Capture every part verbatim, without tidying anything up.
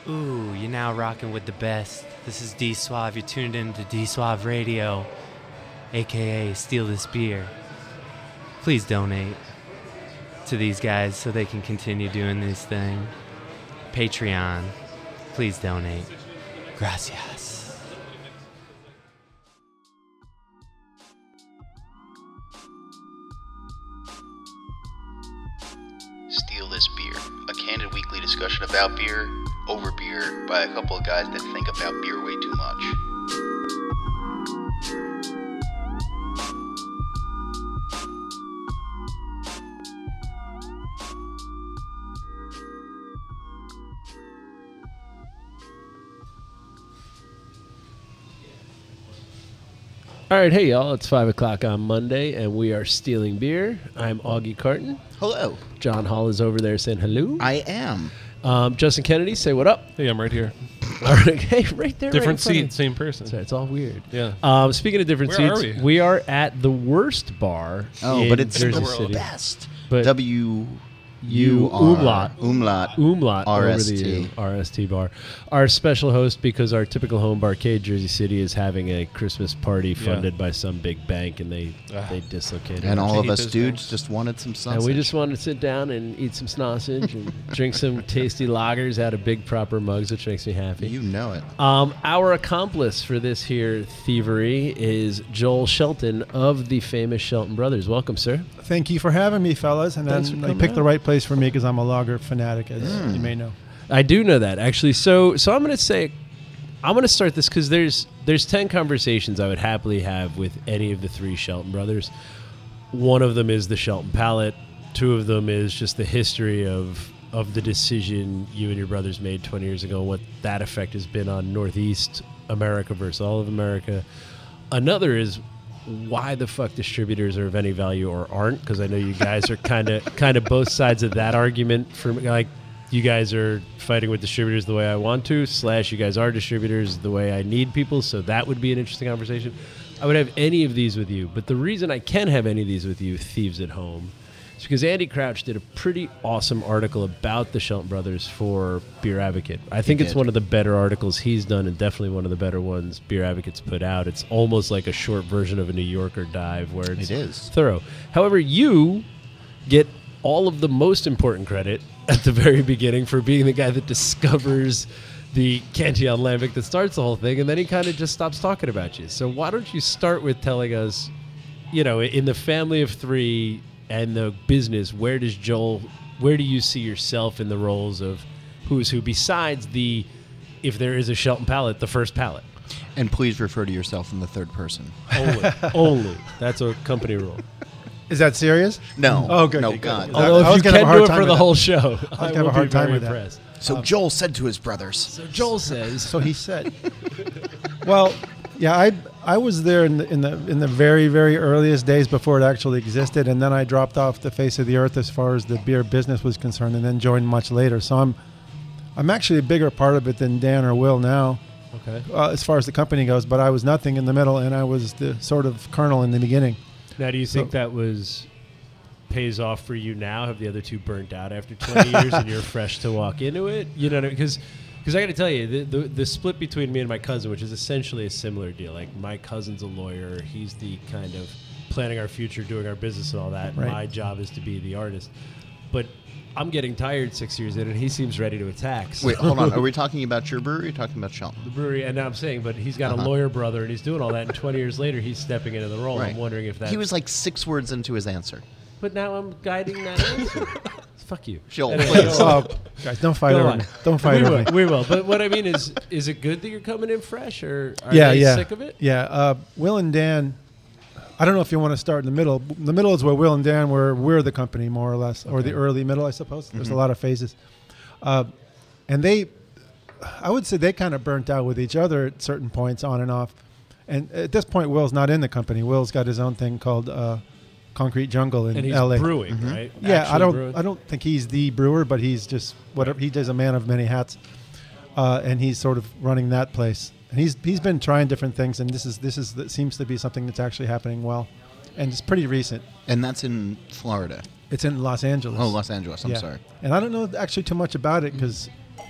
Ooh, you're now rocking with the best. This is D Suave. You're tuned in to D Suave Radio, a k a. Steal This Beer. Please donate to these guys so they can continue doing this thing. Patreon. Please donate. Gracias. Steal This Beer, a candid weekly discussion about beer, over beer, by a couple of guys that think about beer way too much. All right, hey y'all, it's five o'clock on Monday, and we are stealing beer. I'm Augie Carton. Hello. John Hall is over there saying hello. I am. Um, Justin Kennedy, say what up. Hey, I'm right here. All right, hey, right there. Different right in front seat, same person. of- Sorry, it's all weird. Yeah. Um, speaking of different Where seats, are we? we? are at the worst bar. Oh, in but it's Jersey the City. best. But W U U R umlaut. Umlaut. Umlaut R over S the T. U, R S T bar. Our special host, because our typical home barcade, Jersey City, is having a Christmas party funded by some big bank, and they Ah. they dislocated. And it. all of hate us those dudes things. just wanted some sausage. And we just wanted to sit down and eat some sausage and drink some tasty lagers out of big proper mugs, which makes me happy. You know it. Um, our accomplice for this here thievery is Joel Shelton of the famous Shelton Brothers. Welcome, sir. Thank you for having me, fellas. And Thanks then for I coming picked the out. right place for me because I'm a lager fanatic, as you may know. I do know that, actually. So so I'm going to say, I'm going to start this because there's, there's ten conversations I would happily have with any of the three Shelton Brothers. One of them is the Shelton Palate. Two of them is just the history of of the decision you and your brothers made twenty years ago, and what that effect has been on Northeast America versus all of America. Another is why the fuck distributors are of any value or aren't, because I know you guys are kind of kind of both sides of that argument. For me, like, you guys are fighting with distributors the way I want to, slash you guys are distributors the way I need people, so that would be an interesting conversation. I would have any of these with you, but the reason I can have any of these with you, thieves at home, is because Andy Crouch did a pretty awesome article about the Shelton Brothers for Beer Advocate. I think it's did. one of the better articles he's done, and definitely one of the better ones Beer Advocate's put out. It's almost like a short version of a New Yorker dive, where it's It is. thorough. However, you get all of the most important credit at the very beginning for being the guy that discovers the Cantillon Lambic that starts the whole thing, and then he kind of just stops talking about you. So why don't you start with telling us, you know, in the family of three and the business, where does Joel, where do you see yourself in the roles of who's who, besides the, if there is a Shelton palate, the first palate? And please refer to yourself in the third person. Only. Only. That's a company rule. Is that serious? No. Oh, good. No, good, God. good. Although I if was you gonna have can a hard do it time for with the that. whole show, I gonna have a will hard be time very with that. impressed. So Joel said to his brothers. So Joel says. So he said. Well, yeah, I I was there in the, in the in the very very earliest days before it actually existed, and then I dropped off the face of the earth as far as the beer business was concerned, and then joined much later. So I'm I'm actually a bigger part of it than Dan or Will now, Okay. uh, as far as the company goes. But I was nothing in the middle, and I was the sort of colonel in the beginning. Now, do you think So- that was pays off for you now? Have the other two burnt out after twenty years, and you're fresh to walk into it? You know, because because I got to tell you, the, the the split between me and my cousin, which is essentially a similar deal. Like, my cousin's a lawyer; he's the kind of planning our future, doing our business, and all that. Right. My job is to be the artist, but I'm getting tired six years in, and he seems ready to attack. So Wait, hold on. Are we talking about your brewery or are you talking about Shelton? the brewery, and now I'm saying, but he's got Uh-huh. a lawyer brother, and he's doing all that, and twenty years later, he's stepping into the role. Right. I'm wondering if that. He was like six words into his answer. But now I'm guiding that answer. Fuck you. Joel, Anyway, please. go on. Oh, guys, don't fight Go over on. me. Don't fight we over will, me. we will. But what I mean is, is it good that you're coming in fresh, or are yeah, they yeah, sick of it? Yeah. Uh, Will and Dan. I don't know if you want to start in the middle. The middle is where Will and Dan were. We're the company, more or less, or the Okay. early middle, I suppose. There's Mhm. a lot of phases, uh, and they, I would say, they kind of burnt out with each other at certain points, on and off. And at this point, Will's not in the company. Will's got his own thing called uh, Concrete Jungle in And he's L A. brewing, Mhm. right? Yeah, I Actually don't. brewing. I don't think he's the brewer, but he's just whatever. He does a man of many hats, uh, and he's sort of running that place. And he's he's been trying different things, and this is this is that seems to be something that's actually happening well, and it's pretty recent. And that's in Florida. It's in Los Angeles. Oh, Los Angeles. I'm Yeah. sorry. And I don't know actually too much about it because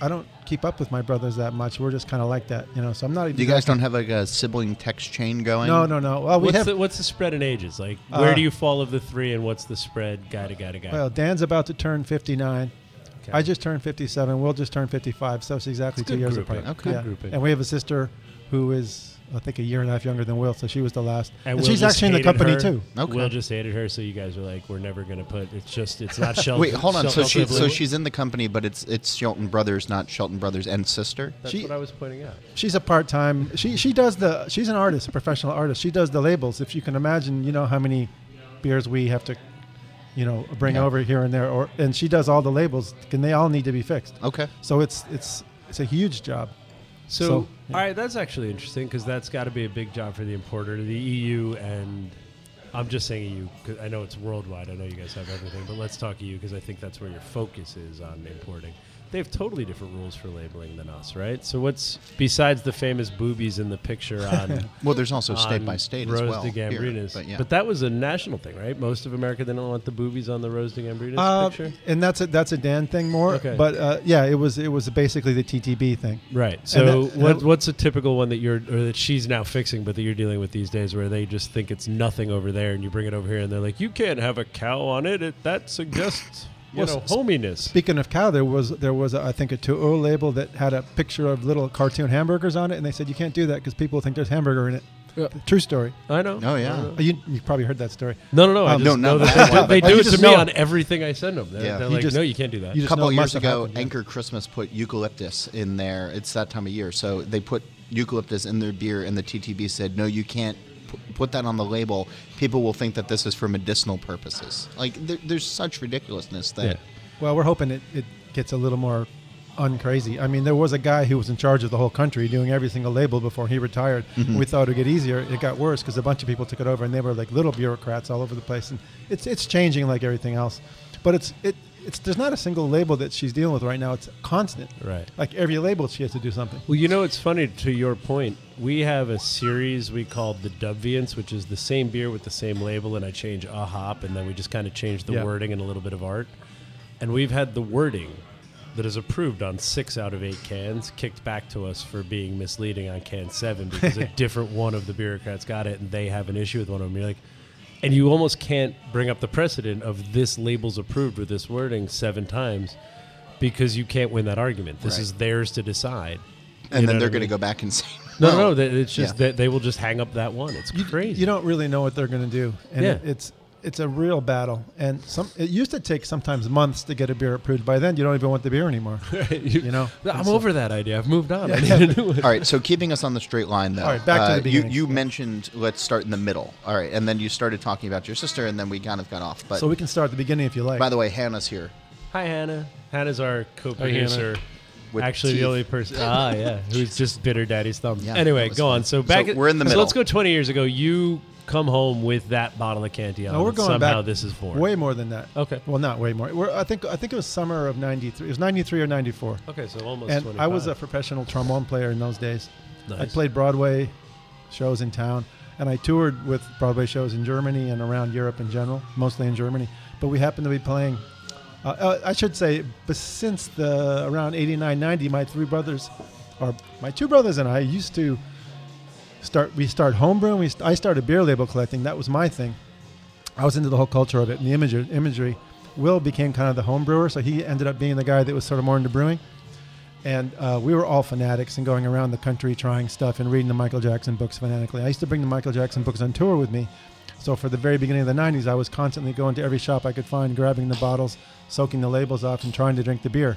I don't keep up with my brothers that much. We're just kind of like that, you know. So I'm not. You guys don't have like a sibling text chain going? No, no, no. Well, we what's have. the, what's the spread in ages? Like, where Uh, do you fall of the three, and what's the spread guy to guy to guy? Well, Dan's about to turn fifty-nine. Okay. I just turned fifty-seven. We'll just turn fifty-five. So it's exactly It's two good years grouping. apart. Okay. Yeah. Good grouping. And we have a sister who is, I think, a year and a half younger than Will. So she was the last. And And, Will she's just actually in the hated company her. too. Okay. Will just hated her, so you guys were like, we're never going to put. It's just, it's not Shelton. Wait, hold on. So she, Shelton so Blue. she's in the company, but it's it's Shelton Brothers, not Shelton Brothers and sister. That's she- what I was pointing out. She's a part-time. She she does the. She's an artist, a professional artist. She does the labels. If you can imagine, you know how many beers we have to, you know, bring Yeah. over here and there, or and she does all the labels, and they all need to be fixed. Okay. So it's it's it's a huge job. So, So, yeah. all right, that's actually interesting because that's got to be a big job for the importer, the E U, and I'm just saying E U because I know it's worldwide. I know you guys have everything, but let's talk E U because I think that's where your focus is on importing. They have totally different rules for labeling than us, right? So what's besides the famous boobies in the picture on Well, there's also state on by state Rose as well. de here, Gambrinus, but yeah. but that was a national thing, right? Most of America didn't want the boobies on the Rose de Gambrinus Uh, picture, and that's a that's a Dan thing more. Okay. But uh, yeah, it was it was basically the T T B thing. right? So that- and what, that- what's a typical one that you're or that she's now fixing, but that you're dealing with these days, where they just think it's nothing over there, and you bring it over here, and they're like, you can't have a cow on it. it that suggests. You Well, know, s- hominess. Speaking of cow, there was there was a, I think a Tuo label that had a picture of little cartoon hamburgers on it, and they said you can't do that because people think there's hamburger in it. Yeah. True story. I know. Oh, yeah. I know. Uh, You you probably heard that story. No, no, no. I Um, just No, know not that that they, one. they Oh, do you it to just me know- on everything I send them. They're, Yeah. they're You like, just- no, you can't do that. you A just couple know of it years must have ago, happened, yeah. Anchor Christmas put eucalyptus in there. It's that time of year, so they put eucalyptus in their beer, and the T T B said, "No, you can't p- put that on the label. People will think that this is for medicinal purposes." Like, there, there's such ridiculousness that. Yeah. Well, we're hoping it, it gets a little more uncrazy. I mean, there was a guy who was in charge of the whole country doing every single label before he retired. Mm-hmm. We thought it would get easier. It got worse because a bunch of people took it over, and they were like little bureaucrats all over the place. And it's it's changing like everything else, but it's it it's there's not a single label that she's dealing with right now. It's constant. Right. Like every label, she has to do something. Well, you know, it's funny to your point. We have a series we called the Dubviance, which is the same beer with the same label, and I change a hop, and then we just kind of change the Yeah. wording and a little bit of art. And we've had the wording that is approved on six out of eight cans kicked back to us for being misleading on can seven because a different one of the bureaucrats got it, and they have an issue with one of them. You're like, and you almost can't bring up the precedent of this label's approved with this wording seven times because you can't win that argument. This Right. is theirs to decide. And You know then what they're I going to mean? go back and say, No, well, no, no. that- It's just yeah. that they will just hang up that one. It's You, crazy. you don't really know what they're going to do, and Yeah. it, it's it's a real battle. And some it used to take sometimes months to get a beer approved. By then, you don't even want the beer anymore. you, You know, I'm And so- over that idea. I've moved on. I Yeah. need a new one. All right, so keeping us on the straight line, though. All right, back to uh, the you, beginning. you Yeah. mentioned let's start in the middle. All right, and then you started talking about your sister, and then we kind of got off. But So we can start at the beginning if you like. by the way, Hannah's here. Hi, Hannah. Hannah's our co-producer. With Actually, teeth. the only person. Ah, yeah. Who's just bit her daddy's thumb. Yeah, anyway, that was go fun. on. So back. So at- we're in the So middle. let's go twenty years ago. You come home with that bottle of Cantillon. no, we're and going somehow back. this is born. way more than that. Okay. Well, not way more. We're, I think I think it was summer of ninety-three. It was ninety-three or ninety-four. Okay, so almost And twenty-five. I was a professional trombone player in those days. I Nice. played Broadway shows in town, and I toured with Broadway shows in Germany and around Europe in general, mostly in Germany. But we happened to be playing. Uh, uh, I should say, but since the around eighty-nine, ninety, my three brothers, or my two brothers and I, used to start. We start homebrewing. We st- I started beer label collecting. That was my thing. I was into the whole culture of it and the imagery. imagery. Will became kind of the home brewer, so he ended up being the guy that was sort of more into brewing. And uh, we were all fanatics and going around the country trying stuff and reading the Michael Jackson books fanatically. I used to bring the Michael Jackson books on tour with me. So for the very beginning of the nineties, I was constantly going to every shop I could find, grabbing the bottles, soaking the labels off, and trying to drink the beer.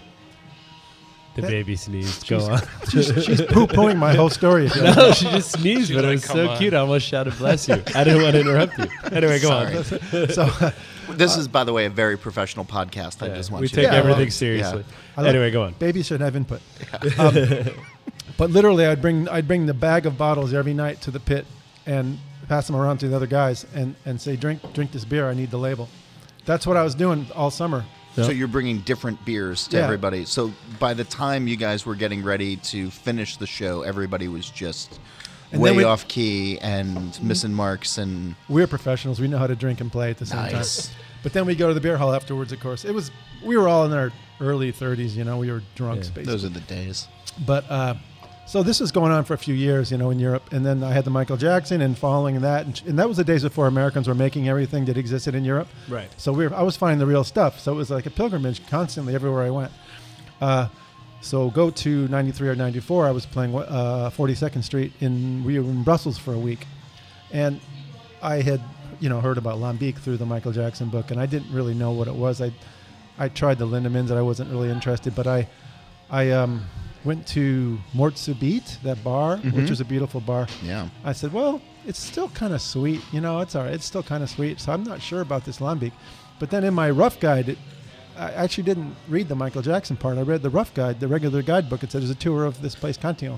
The that- baby sneezed. Go she's- on. She's, she's poo-pooing my whole story. if you No, she just sneezed, She's but it like, was "Come so on." cute. I almost shouted, "Bless you!" I didn't want to interrupt you. Anyway, go on. Sorry. So uh, This is, by the way, a very professional podcast. I Yeah, just want we you take to Yeah, everything well, seriously. I like- Anyway, go on. babies should have input. Um, but literally, I'd bring I'd bring the bag of bottles every night to the pit and pass them around to the other guys and, and say, drink drink this beer. I need the label. That's what I was doing all summer. So you're bringing different beers to Yeah. everybody. So by the time you guys were getting ready to finish the show, everybody was just And way then we- Mm-hmm. off key and missing marks and We're professionals. We know how to drink and play at the same Nice. time. But then we go to the beer hall afterwards. Of course, it was we were all in our early thirties. You know, we were drunks. Yeah. Basically. Those are the days. But uh, so this was going on for a few years, you know, in Europe, and then I had the Michael Jackson, and following that, and, and that was the days before Americans were making everything that existed in Europe. Right. So we were, I was finding the real stuff. So it was like a pilgrimage constantly everywhere I went. Uh, so go to ninety-three or ninety-four. I was playing uh, forty-second Street in we were in Brussels for a week, and I had you know heard about Lambic through the Michael Jackson book, and I didn't really know what it was. I I tried the Lindemans, and I wasn't really interested, but I I um. went to Mort Subit, that bar, Mm-hmm. which was a beautiful bar. Yeah. I said, well, it's still kind of sweet. You know, it's all right. It's still kind of sweet. So I'm not sure about this Lambic. But then in my rough guide, it, I actually didn't read the Michael Jackson part. I read the rough guide, the regular guidebook. It said there's a tour of this place, Cantillon.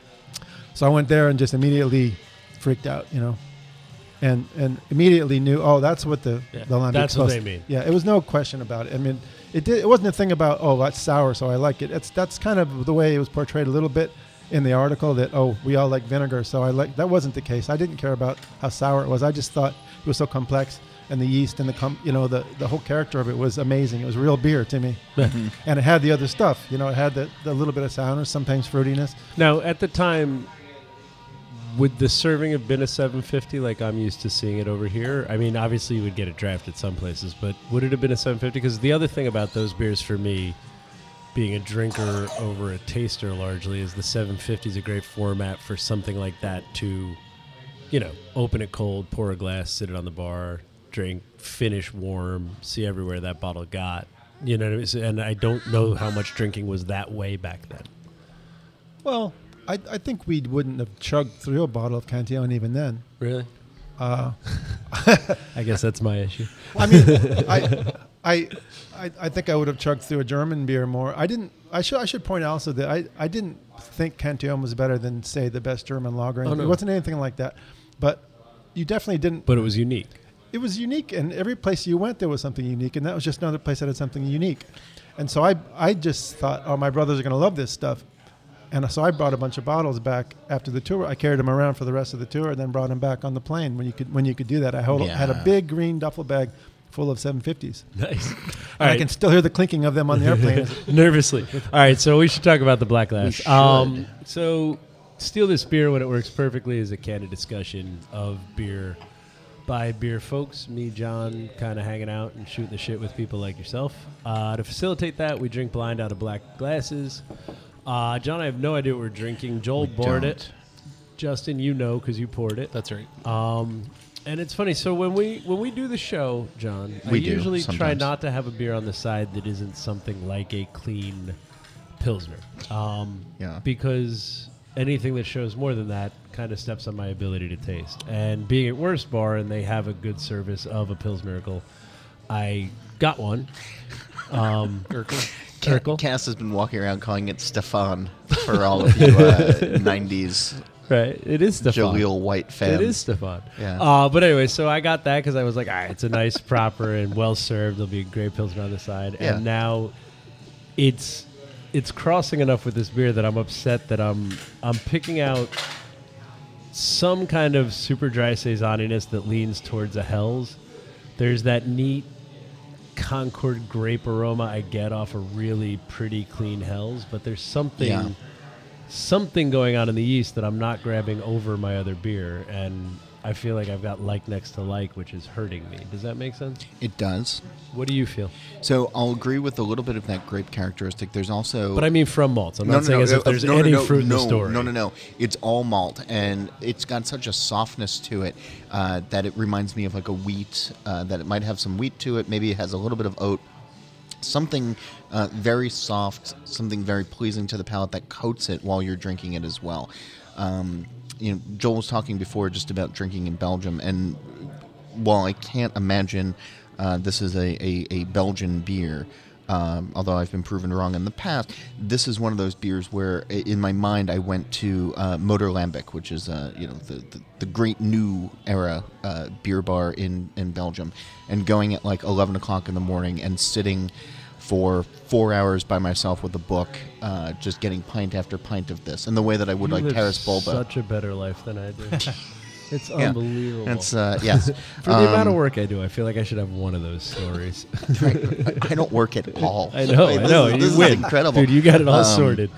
So I went there and just immediately freaked out, you know, and and immediately knew, oh, that's what the, Yeah, the Lambic that's what supposed- they mean. Yeah, it was no question about it. I mean, it did. It wasn't a thing about, oh, that's sour, so I like it. It's that's kind of the way it was portrayed a little bit in the article that, oh, we all like vinegar, so I like. That wasn't the case. I didn't care about how sour it was. I just thought it was so complex, and the yeast and the com- you know the the whole character of it was amazing. It was real beer to me, and it had the other stuff. You know, it had the, the little bit of sourness, sometimes fruitiness. Now, at the time, would the serving have been a seven fifty like I'm used to seeing it over here? I mean, obviously you would get a draft at some places, but would it have been a seven fifty? Because the other thing about those beers for me, being a drinker over a taster largely, is the seven fifty is a great format for something like that to, you know, open it cold, pour a glass, sit it on the bar, drink, finish warm, see everywhere that bottle got. You know what I mean? So- And I don't know how much drinking was that way back then. Well, I, I think we wouldn't have chugged through a bottle of Cantillon even then. Really? Uh, I guess that's my issue. I mean, I, I, I, I think I would have chugged through a German beer more. I didn't. I should. I should point out also that I, I didn't think Cantillon was better than, say, the best German lager. Oh, no. It wasn't anything like that. But you definitely didn't. But it was unique. It was unique, and every place you went, there was something unique, and that was just another place that had something unique. And so I, I just thought, oh, my brothers are going to love this stuff. And so I brought a bunch of bottles back after the tour. I carried them around for the rest of the tour, and then brought them back on the plane when you could when you could do that. I hold, Yeah. had a big green duffel bag full of seven fifties. Nice. All And right. I can still hear the clinking of them on the airplane. Nervously. All right, so we should talk about the Black Glass. should. Um, so, Steal This Beer, when it works perfectly, is a candid discussion of beer by beer folks. Me, John, kind of hanging out and shooting the shit with people like yourself. Uh, to facilitate that, we drink blind out of black glasses. Uh, John, I have no idea what we're drinking. Joel poured don't. it. Justin, you know because you poured it. That's right. Um, and it's funny. So when we when we do the show, John, I We do, usually try sometimes. not to have a beer on the side that isn't something like a clean pilsner. Um, Yeah. Because anything that shows more than that kind of steps on my ability to taste. And being at Worst Bar and they have a good service of a Pilsmiracle, I got one. Um, Urkel. Ca- Urkel. Cass has been walking around calling it Stefan for all of you uh, nineties Right. It is Stefan. Jaleel White fans. It is Stefan. Yeah. Uh, but anyway, so I got that because I was like, all right, it's a nice, proper, and well served. There'll be a great pilsner on the side. Yeah. And now it's it's crossing enough with this beer that I'm upset that I'm I'm picking out some kind of super dry saisoniness that leans towards a Hell's. There's that neat Concord grape aroma I get off a really pretty clean Hell's, but there's something Yeah. something going on in the yeast that I'm not grabbing over my other beer, and I feel like I've got like next to like, which is hurting me. Does that make sense? It does. What do you feel? So I'll agree with a little bit of that grape characteristic. There's also But I mean from malts. I'm not saying as if there's no, no, any no, fruit in no, the story. No, no, no. It's all malt, and it's got such a softness to it uh, that it reminds me of like a wheat. Uh, that it might have some wheat to it. Maybe it has a little bit of oat. Something uh, very soft, something very pleasing to the palate that coats it while you're drinking it as well. Um, you know, Joel was talking before just about drinking in Belgium, and while I can't imagine uh, this is a, a, a Belgian beer, um, although I've been proven wrong in the past, this is one of those beers where, i- in my mind, I went to uh, Motor Lambic, which is uh, you know the, the, the great new era uh, beer bar in, in Belgium, and going at like eleven o'clock in the morning and sitting for four hours by myself with a book, uh, just getting pint after pint of this, and the way that I would You like live Paris Bulba. Such a better life than I do. It's Yeah. unbelievable. It's uh, yes. For the amount of Um, work I do, I feel like I should have one of those stories. I don't work at all. I know, Like, I this know. is- You this is win. incredible, Dude, you got it all Um, sorted.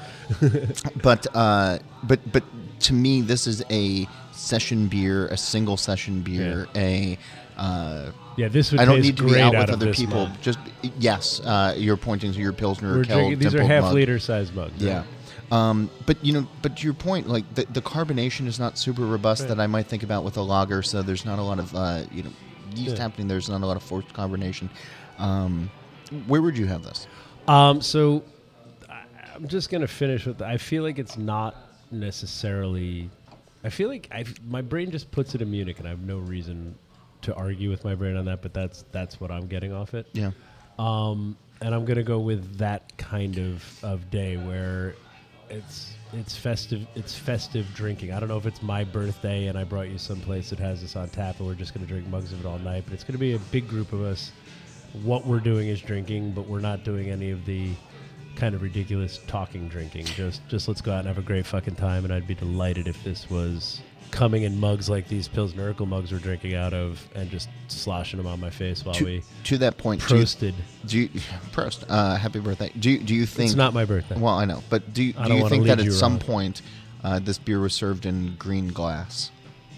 But uh, but but to me, this is a session beer, a single session beer, a. Uh, Yeah, this would I don't taste need to be great out out with of other this people. mug. Just yes, uh, you're pointing to your Pilsner We're Kel drinking, these are dimpled half mug. liter size mugs. right? Yeah. Um, but you know, but to your point, like the, the carbonation is not super robust Right. that I might think about with a lager. So there's not a lot of uh, you know yeast Yeah. happening. There's not a lot of forced carbonation. Um, where would you have this? Um, so I, I'm just gonna finish with. I feel like it's not necessarily. I feel like I my brain just puts it in Munich, and I have no reason to argue with my brain on that. But that's that's what I'm getting off it. Yeah. Um, and I'm gonna go with that kind of, of day where it's it's festive it's festive drinking. I don't know if it's my birthday and I brought you someplace that has this on tap and we're just gonna drink mugs of it all night, but it's gonna be a big group of us. What we're doing is drinking, but we're not doing any of the kind of ridiculous talking drinking. Just just let's go out and have a great fucking time, and I'd be delighted if this was coming in mugs like these Pilsner Urquell mugs we're drinking out of and just sloshing them on my face while To, we to that point, do you, prosted. do you Prost, uh, happy birthday. Do you, do you think It's not my birthday. Well, I know, but do you, I do don't you wanna think that lead at you some wrong. point uh, this beer was served in green glass?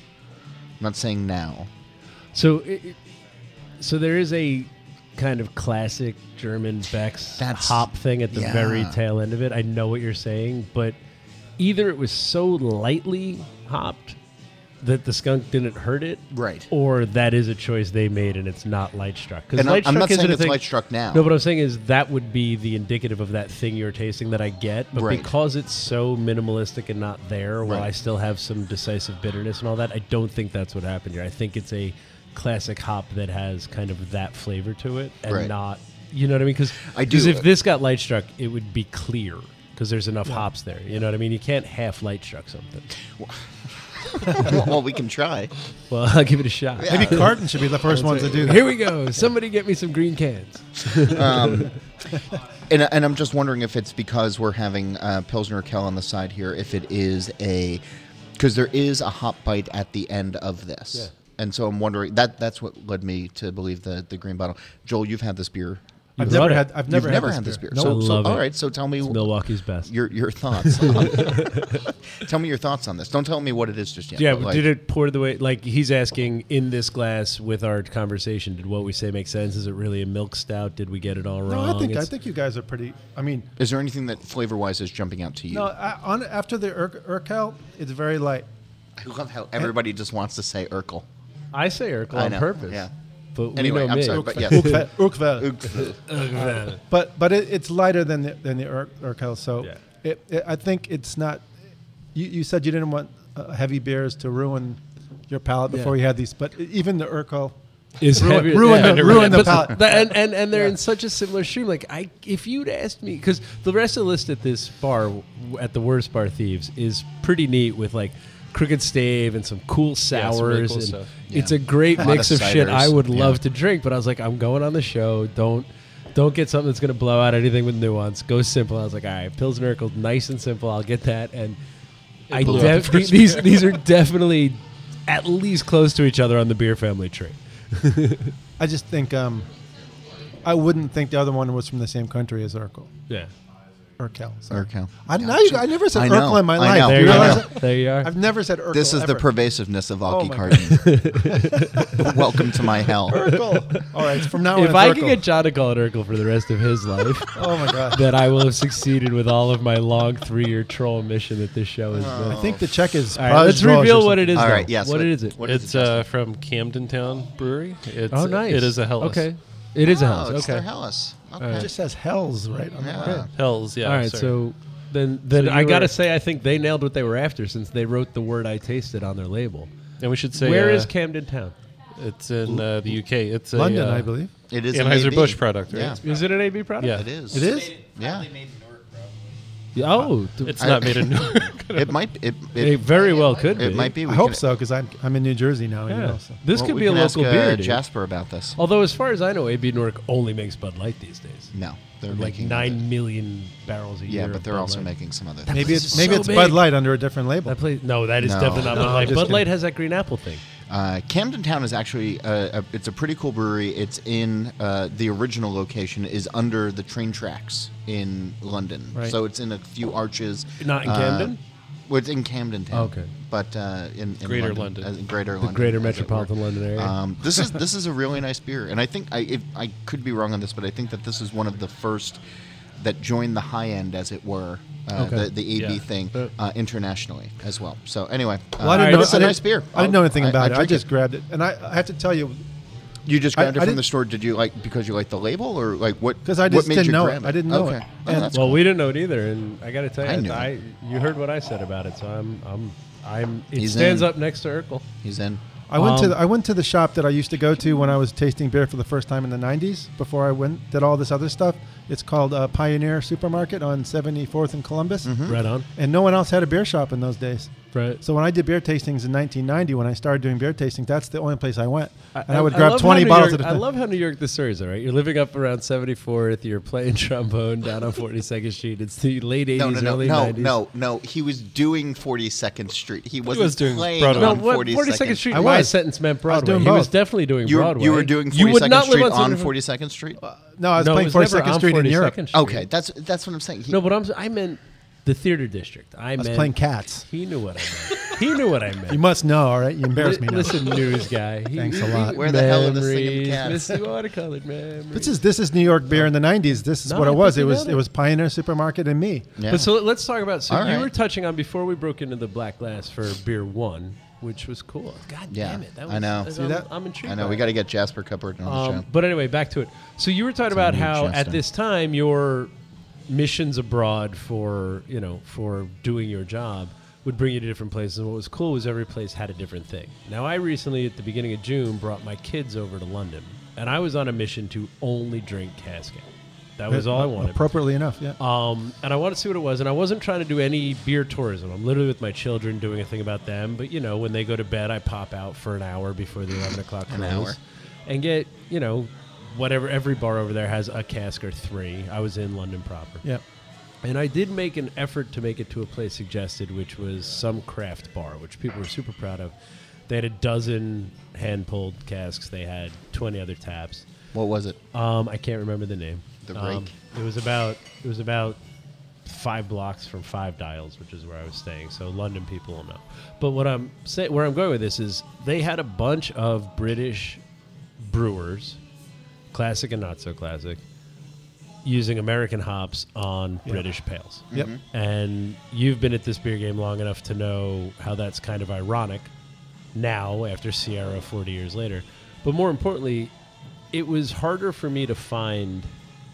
I'm not saying now. So, it, it- so there is a kind of classic German Beck's That's- hop thing at the yeah. very tail end of it. I know what you're saying, but either it was so lightly hopped that the skunk didn't hurt it, Right. or that is a choice they made and it's not light struck. Because And I'm- light I'm struck not isn't saying a it's thing- light struck now. No, what I'm saying is that would be the indicative of that thing you're tasting that I get, but Right. because it's so minimalistic and not there, while Right. I still have some decisive bitterness and all that, I don't think that's what happened here. I think it's a classic hop that has kind of that flavor to it, and Right. not, you know what I mean? Because I do. if this got light struck, it would be clear because there's enough hops there. You know what I mean? You can't half light struck something. well, well, we can try. Well, I'll give it a shot. Maybe Carton should be the first ones to do that. Here we go. Somebody get me some green cans. Um, and, and I'm just wondering if it's because we're having uh, Pilsner Kel on the side here, if it is a, because there is a hop bite at the end of this. Yeah. And so I'm wondering, that that's what led me to believe the, the green bottle. Joel, you've had this beer. I've brought never it. had. I've never, You've never had, had this this beer. beer. So, I so love all it. right, so tell me It's Milwaukee's best. your your thoughts. Tell me your thoughts on this. Don't tell me what it is just yet. Yeah, but, like, did it pour the way? Like he's asking in this glass with our conversation. Did what we say make sense? Is it really a milk stout? Did we get it all No, wrong? I think I It's- think you guys are pretty. I mean, Is there anything that flavor wise is jumping out to you? no. I, on after the Ur- Urquell, it's very light. I love how everybody just wants to say Urkel. I say Urkel I on know, purpose. yeah. But Anyway, we know I'm me. sorry, but yes. Urquell. Urquell. Urkel. But but it, it's lighter than the, than the Ur- Urquell. So Yeah. it, it, I think it's not. You, you said you didn't want uh, heavy beers to ruin your palate before Yeah. you had these, but even the Urquell Is Ruin- heavier- ruin the- yeah, ruin the but- palate. that- and, and and they're Yeah. in such a similar stream. Like I, if you'd asked me, because the rest of the list at this bar, w- at the Worst Bar Thieves, is pretty neat with like Crooked Stave and some cool sours. some really cool and stuff. It's Yeah. a great A lot mix of of, shit I ciders. would love Yeah. to drink, but I was like, I'm going on the show. Don't don't get something that's going to blow out anything with nuance. Go simple. I was like, all right, Pilsner Urquell, nice and simple. I'll get that. And I blew up def- the first these these are definitely at least close to each other on the beer family tree. I just think um, I wouldn't think the other one was from the same country as Urquell. Yeah. Urquell. sorry. Urquell. I, now you, I never said I know, Urquell in my I life. know. Do There you you, realize are. that? there you are. I've never said Urquell. This is the ever. pervasiveness of Oh Alki my Carton. Welcome to my hell. Urquell. All right, from now on. If it's I Urquell. can get John to call it Urkel for the rest of his life, Oh my god. then I will have succeeded with all of my long three-year troll mission that this show has I been. think the check is. All right, let's Prajj reveal or what it is. All though. right, yes, What what- is it? what is It's it, Justin? uh, from Camden Town Brewery. It's, Oh, nice. It is a Helles. Okay. It is a Oh, house. it's Okay. their Hellas. Okay. It just says Hells right on Yeah. the Helles, yeah. All right. sorry. So then, then So I you gotta were- say, I think they nailed what they were after since they wrote the word "I tasted" on their label. and we should say Where uh, is Camden Town? It's in uh, the U K. It's London, a, uh, I believe. It is an A B. Anheuser-Busch product, right? Yeah, Is it an A B product? Yeah. it is. It is. Yeah. Oh, th- It's not made in New York. It might. It, it, it very well could be. It might be. I We hope can- so because I'm I'm in New Jersey now. You Yeah. know, so. This well, could we be a can local ask, uh, beer, dude. Jasper about this. Although, as far as I know, A B Newark only makes Bud Light these days. No, they're Like making nine million barrels a year. Yeah, but of they're Bud also Light. making some other That things. Maybe place it's is maybe so it's big. Bud Light under a different label. That place, no, that is No. definitely not No, Bud I'm Light. just Bud kidding. Light has that green apple thing. Uh, Camden Town is actually uh, a, it's a pretty cool brewery. It's in uh, the original location is under the train tracks in London, Right. so it's in a few arches. Not in Uh, Camden? Well, it's in Camden Town. Okay. but uh, in, in Greater London, London. uh, greater The London, greater as it were. metropolitan London area. Um, this is this is a really nice beer, and I think I if, I could be wrong on this, but I think that this is one of the first that joined the high end, as it were, uh, Okay. the the A B Yeah. thing But- uh, internationally as well. So anyway, Well, I uh, didn't know. it's a I didn't- nice beer. I didn't know anything I- about I it. I drink just it. grabbed it, and I, I have to tell you You just I- grabbed I it from the didn't- store. Did you like because you like the label, or like what? because I what just made didn't you know grab it. I didn't know okay. it. Oh, And- that's well, cool. we didn't know it either, and I got to tell you, I knew I, it. you heard what I said about it, so I'm, I'm, I'm. It He's stands in. up next to Urkel. He's in. I went to Um, the, I went to the shop that I used to go to when I was tasting beer for the first time in the nineties. Before I went did all this other stuff. It's called uh, Pioneer Supermarket on seventy-fourth and Columbus, Mm-hmm. Right on. and no one else had a beer shop in those days. Right. So when I did beer tastings in nineteen ninety, when I started doing beer tasting, that's the only place I went, and I, would I grab love twenty how New bottles York- at a I time. love how New York the stories are, right? You're living up around seventy-fourth. You're playing trombone down on forty-second Street. It's the late eighties, No, no, no, early no, nineties. no, no. He was doing forty-second Street. He wasn't was doing playing Broadway. No, on what, forty-second. forty-second Street. I My was. sentence meant Broadway. doing he was both. definitely doing You were, Broadway. you were doing You would forty-second not live Street on on seventy-fourth. forty-second Street. no, I was no, it playing was never forty-second on Street in Europe. forty-second Street. Okay, that's that's what I'm saying. He, No, but I'm, I meant the theater district. I, I was meant playing Cats. He knew what I meant. He knew what I meant. You must know, all right? You embarrass me now. Listen, news guy. He, Thanks a he- lot. Where the hell are the singing memories, cats? Misty watercolored memories. This is this is New York beer in the nineties. This is No, what it I was. think It you was got it it. was Pioneer Supermarket and me. yeah. But so let's talk about. So All you right. were touching on before we broke into the black glass for beer one, which was cool. God Yeah, damn it! That I was, know. I'm, See that? I'm intrigued. I know by we it. got to get Jasper Cupboard on the Um, show. but anyway, back to it. So you were talking about new how Chester. at this time your missions abroad for you know for doing your job would bring you to different places. And what was cool was every place had a different thing. Now I recently, at the beginning of June, brought my kids over to London, and I was on a mission to only drink cask ale. That was all I wanted. Appropriately enough, yeah. Um, and I wanted to see what it was, and I wasn't trying to do any beer tourism. I'm literally with my children doing a thing about them. But you know, when they go to bed, I pop out for an hour before the eleven o'clock An close, hour. and get you know, whatever. Every bar over there has a cask or three. I was in London proper, Yeah. and I did make an effort to make it to a place suggested, which was some craft bar, which people were super proud of. They had a dozen hand pulled casks. They had twenty other taps. What was it? Um, I can't remember the name. The Um, Rake? it was about it was about five blocks from Five Dials, which is where I was staying. So London people will know. But what I'm say, where I'm going with this is they had a bunch of British brewers, classic and not so classic, using American hops on Yeah. British pails. Yep. And you've been at this beer game long enough to know how that's kind of ironic now after Sierra forty years later. But more importantly, it was harder for me to find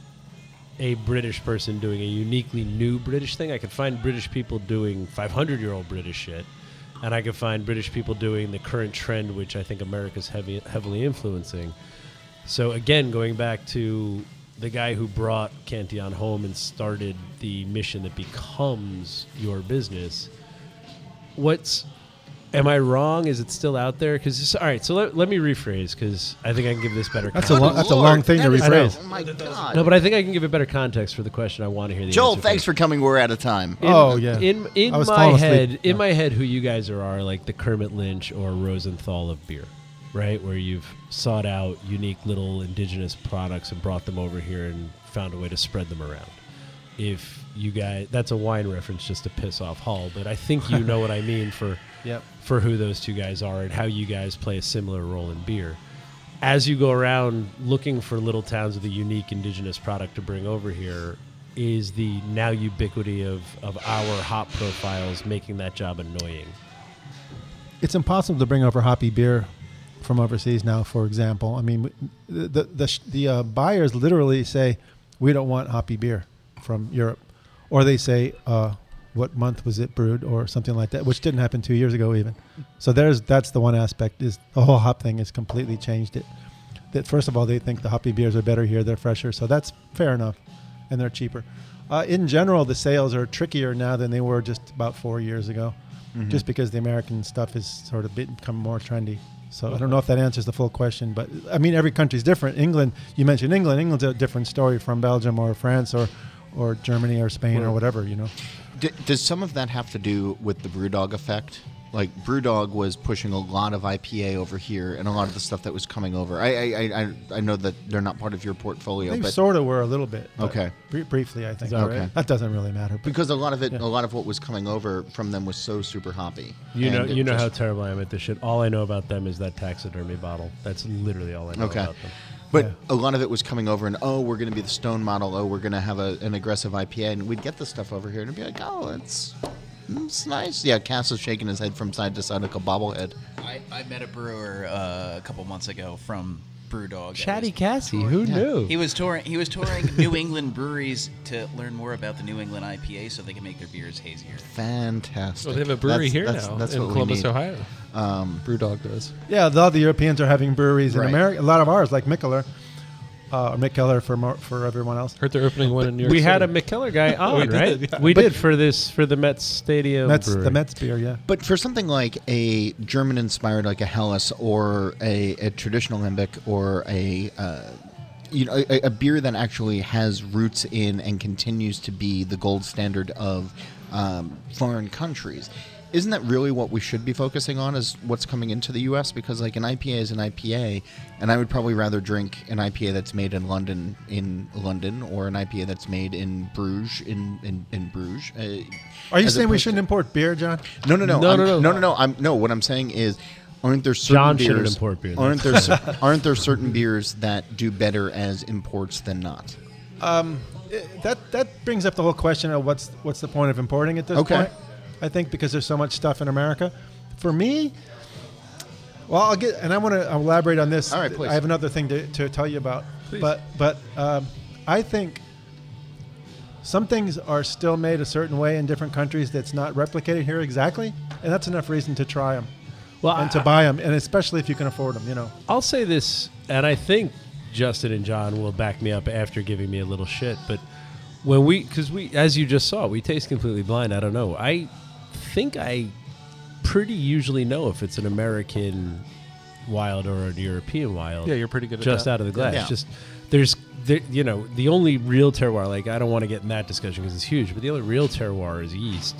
a British person doing a uniquely new British thing. I could find British people doing five hundred year old British shit, and I could find British people doing the current trend, which I think America's heavy, heavily influencing. So again, going back to the guy who brought Cantillon home and started the mission that becomes your business, what's am I wrong? Is it still out there? Because all right, so let, let me rephrase because I think I can give this better. That's context. a long that's a long thing to that is- rephrase. Oh my God. No, but I think I can give a better context for the question I want to hear. The Joel, answer thanks for. for coming. We're out of time. In, Oh, yeah. In in I was my falling asleep. head, in Yeah. my head, who you guys are are like the Kermit Lynch or Rosenthal of beer, right? Where you've sought out unique little indigenous products and brought them over here and found a way to spread them around. If you guys, that's a wine reference just to piss off Hull, but I think you know what I mean for Yep. for who those two guys are and how you guys play a similar role in beer. As you go around looking for little towns with a unique indigenous product to bring over here, is the now ubiquity of, of our hop profiles making that job annoying? It's impossible to bring over hoppy beer from overseas now. For example, I mean, the the the, sh- the uh, buyers literally say we don't want hoppy beer from Europe, or they say uh, what month was it brewed or something like that, which didn't happen two years ago even. So there's that's the one aspect is the whole hop thing has completely changed it. That first of all they think the hoppy beers are better here, they're fresher, so that's fair enough, and they're cheaper. Uh, in general, the sales are trickier now than they were just about four years ago, Mm-hmm. just because the American stuff is sort of become more trendy. So I don't know if that answers the full question, but I mean, every country's different. England, you mentioned England. England's a different story from Belgium or France or, or Germany or Spain or whatever, you know. D- does some of that have to do with the BrewDog effect? Like BrewDog was pushing a lot of I P A over here, and a lot of the stuff that was coming over. I I, I, I know that they're not part of your portfolio, They but sort of were a little bit. but Okay. br- briefly, I think. that Okay. right? That doesn't really matter. But because a lot of it, Yeah. a lot of what was coming over from them was so super hoppy. You know, And it you know how just- terrible I am at this shit. All I know about them is that taxidermy bottle. That's literally all I know Okay. about them. But Yeah. a lot of it was coming over, and oh, we're going to be the Stone model. Oh, we're going to have a, an aggressive I P A, and we'd get the stuff over here, and it'd be like, oh, it's it's nice. Yeah, Cass is shaking his head from side to side like a bobblehead. I, I met a brewer uh, a couple months ago from BrewDog. that Chatty was Cassie, who Yeah. knew? He was touring. He was touring New England breweries to learn more about the New England I P A, so they can make their beers hazier. Fantastic. Well, they have a brewery That's- here that's, now That's in what Columbus, we need. Ohio. Um, BrewDog does. yeah, a lot of the Europeans are having breweries in Right. America. A lot of ours, like Mikkeller, uh, or Mikkeller for more, for everyone else. Heard they're opening one in New York we had a City. McKellar guy on, We did, right? yeah. We But- did for this for the Mets Stadium. Mets, brewery. the Mets beer, yeah. But for something like a German-inspired, like a Helles, or a, a traditional Lambic, or a uh, you know a, a beer that actually has roots in and continues to be the gold standard of um, foreign countries, isn't that really what we should be focusing on? Is what's coming into the U S? Because like an I P A is an I P A, and I would probably rather drink an I P A that's made in London in London, or an I P A that's made in Bruges in in, in Bruges. Uh, Are you as saying we opposed shouldn't to- import beer, John? No, no, no, No, I'm- no, no. no, no, no. I'm no. What I'm saying is, aren't there certain John beers? shouldn't import beer, then. Aren't there? cer- aren't there certain beers that do better as imports than not? Eh, That that brings up the whole question of what's what's the point of importing at this Okay. point? I think because there's so much stuff in America. For me, well, I'll get and I want to elaborate on this. All right, please. I have another thing to, to tell you about. But but um, I think some things are still made a certain way in different countries that's not replicated here exactly, and that's enough reason to try them Well, and I- to buy them, and especially if you can afford them. You know. I'll say this, and I think Justin and John will back me up after giving me a little shit. But when we, because we, as you just saw, we taste completely blind. I don't know. I think I pretty usually know if it's an American wild or an European wild. Yeah, you're pretty good at just that. out of the glass. Yeah. Just there's, there, you know, the only real terroir. Like I don't want to get in that discussion because it's huge, but the only real terroir is yeast.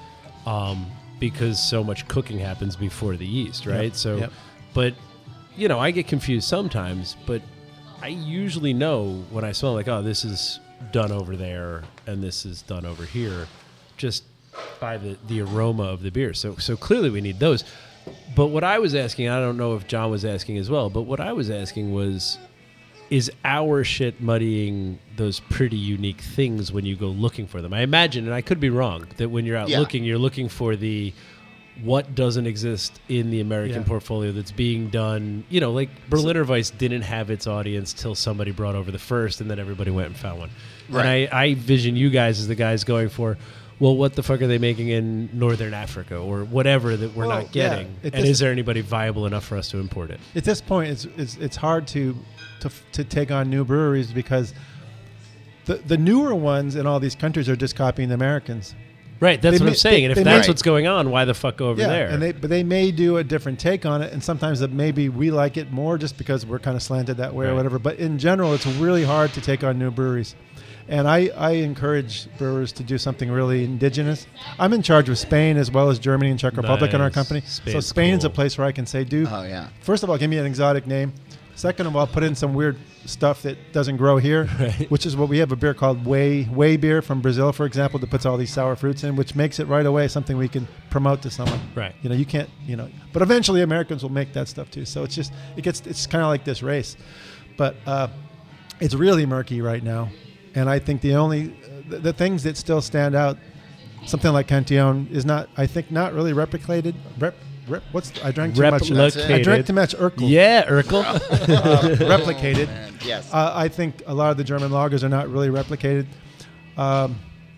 Um, because so much cooking happens before the yeast, right? Yep, So, yep. but you know, I get confused sometimes, but I usually know when I smell like, oh, this is done over there and this is done over here, just by the, the aroma of the beer. So, so clearly we need those. But what I was asking, I don't know if John was asking as well, but what I was asking was, is our shit muddying those pretty unique things when you go looking for them? I imagine, and I could be wrong, that when you're out Yeah. looking, you're looking for the what doesn't exist in the American Yeah. portfolio that's being done. You know, like Berliner Weiss didn't have its audience till somebody brought over the first, and then everybody went and found one. Right. And I, I vision you guys as the guys going for, well, what the fuck are they making in Northern Africa or whatever that we're Well, not yeah, getting? it and just- is there anybody viable enough for us to import it? At this point, it's it's, it's hard to, to to take on new breweries because the the newer ones in all these countries are just copying the Americans. Right, that's They what may- I'm saying. they- and if they that's may- what's going on, why the fuck go over yeah, there? and they but they may do a different take on it, and sometimes that maybe we like it more just because we're kind of slanted that way Right. or whatever. But in general, it's really hard to take on new breweries. And I, I encourage brewers to do something really indigenous. I'm in charge of Spain as well as Germany and Czech Republic in our Nice. company. so Spain's Spain's a cool. place where I can say, do Oh yeah. First of all, give me an exotic name. Second of all, put in some weird stuff that doesn't grow here, Right. which is what we have a beer called Way Way beer from Brazil, for example, that puts all these sour fruits in, which makes it right away something we can promote to someone. Right. You know, you can't, you know, but eventually Americans will make that stuff too. So it's just, it gets, it's kind of like this race, but uh, it's really murky right now. And I think the only, the, the things that still stand out, something like Cantillon is not, I think, not really replicated. Rep, rep, what's, I drank too much. Replicated. I drank too much Urkel. Yeah, Urkel. Uh, replicated. Man, yes. Uh, I think a lot of the German lagers are not really replicated. Um,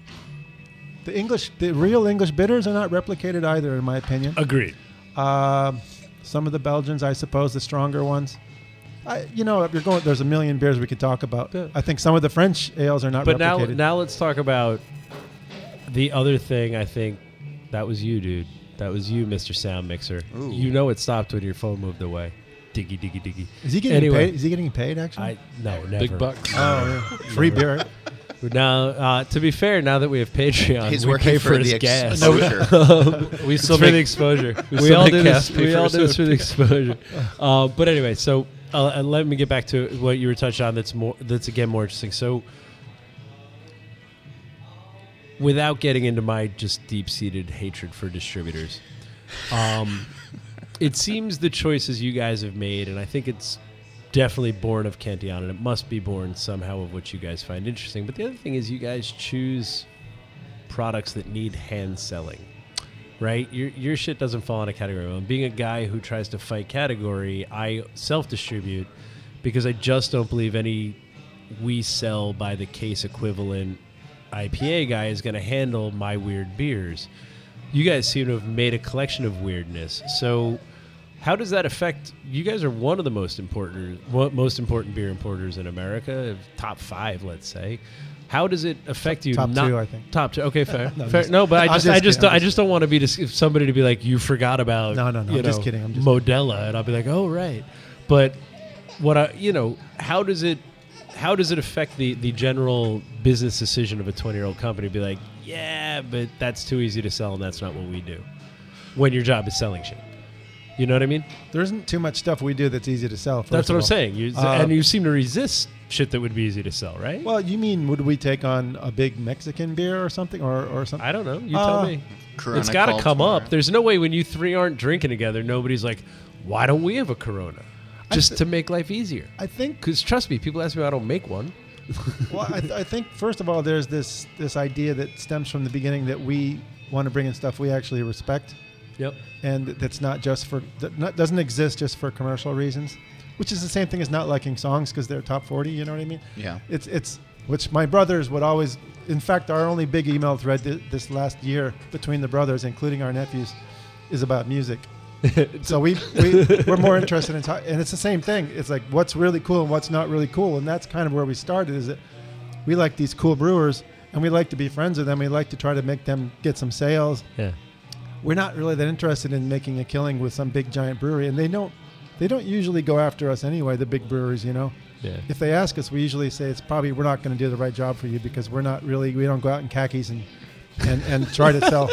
the English, the real English bitters are not replicated either, in my opinion. Agreed. Um some of the Belgians, I suppose, the stronger ones. I, you know, if you're going, there's a million beers we could talk about. Yeah. I think some of the French ales are not But now, replicated. now let's talk about the other thing. I think that was you, dude. That was you, Mister Sound Mixer. Ooh. You know it stopped when your phone moved away. Diggy, diggy, diggy. Is he getting Anyway. paid? Is he getting paid actually? I no, never. Big bucks. oh, yeah. Free beer. Now, uh, to be fair, now that we have Patreon, He's we working pay for, his the gas. exposure. We still It's for the make exposure. we we still all make do Cass this. pay We for all his do this own. for the exposure. Uh, but anyway, so uh, and let me get back to what you were touching on. That's more. That's again more interesting. So, without getting into my just deep-seated hatred for distributors, um, it seems the choices you guys have made, and I think it's definitely born of Cantillon, and it must be born somehow of what you guys find interesting. But the other thing is you guys choose products that need hand selling, right? Your your shit doesn't fall in a category. Well, being a guy who tries to fight category, I self-distribute because I just don't believe any we sell by the case equivalent I P A guy is going to handle my weird beers. You guys seem to have made a collection of weirdness. So how does that affect you guys? Are one of the most important one- most important beer importers in America, top five, let's say. How does it affect you? Top not, two, I think. Top two. Okay, fair. No, fair. just- no, but I I'm just, just I just, kidding, don't, I'm I just just don't want to be dis- somebody to be like, you forgot about. No, no, no, You I'm know, just kidding, I'm just- Modella, and I'll be like, oh right. But what I, you know, how does it, how does it affect the the general business decision of a twenty year old company? Be like, yeah, but that's too easy to sell, and that's not what we do. When your job is selling shit, you know what I mean? There isn't too much stuff we do that's easy to sell. First That's what of I'm all. saying. You, Uh, and you seem to resist shit that would be easy to sell, right? Well, you mean would we take on a big Mexican beer or something, or or something? I don't know. You Uh, tell me. Corona It's got to called come tomorrow. up. There's no way when you three aren't drinking together, nobody's like, why don't we have a Corona? I Just th- to make life easier. I think. Because trust me, people ask me, I don't make one. Well, I, th- I think first of all, there's this this idea that stems from the beginning that we want to bring in stuff we actually respect, Yep. and that's not just for that not, doesn't exist just for commercial reasons, which is the same thing as not liking songs because they're top forty. You know what I mean? Yeah. It's it's which my brothers would always. In fact, our only big email thread th- this last year between the brothers, including our nephews, is about music. So we, we we're more interested in talk, and it's the same thing. It's like what's really cool and what's not really cool, and that's kind of where we started. Is that we like these cool brewers, and we like to be friends with them. We like to try to make them get some sales. Yeah. We're not really that interested in making a killing with some big giant brewery, and they don't they don't usually go after us anyway. The big breweries, you know. Yeah. If they ask us, we usually say it's probably we're not going to do the right job for you because we're not really we don't go out in khakis and and, and try to sell.